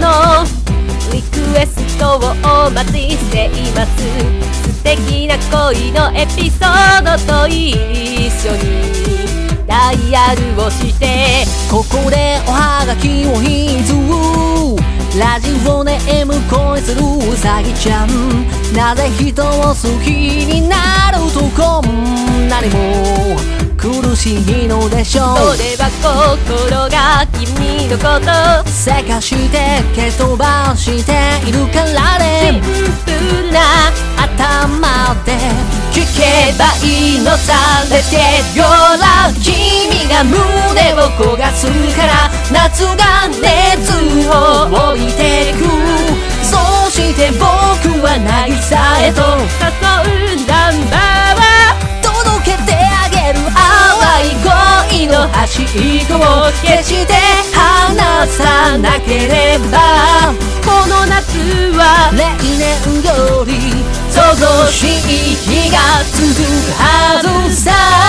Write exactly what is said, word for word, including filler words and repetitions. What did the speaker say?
のリクエストをお待ちしています。素敵な恋のエピソードと一緒にダイヤルをしてここでおはがきを一通。ラジオネーム恋するうさぎちゃん。なぜ人を好きになるとこんなにも苦しいのでしょう。 それは心が君のことせかして蹴飛ばしているからシンね。 プルな頭で聞けばいいのさ。Let's get your love 君が胸を焦がすから夏が熱を置いてく。そして僕は渚へと誘うナンバーは届けてあげる淡い恋の端っこを決して離さなければこの夏は例年より涼しい日が続くはずさ。